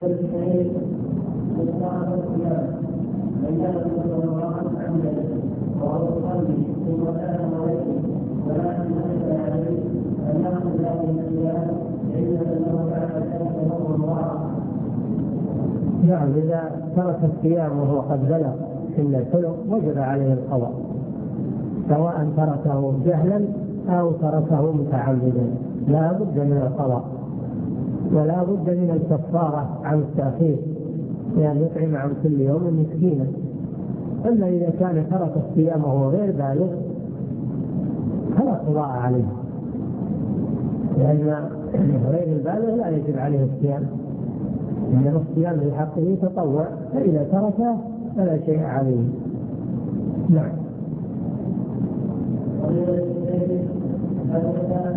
نعم، إذا ترك الصيام وهو قد بلغ سن الحلم وجب عليه القضاء، سواء تركه جهلا أو تركه متعمدا، لا بد من القضاء، ولا بد من الكفارة عن التأخير، يعني يطعم عن كل يوم مسكينا. أما إذا كان ترك الصيام وهو غير بالغ فلا قضاء عليه، لأن غير البالغ لا يجب عليه الصيام، إنما الصيام في حقه تطوع، فإذا تركه فلا شيء عليه. نعم.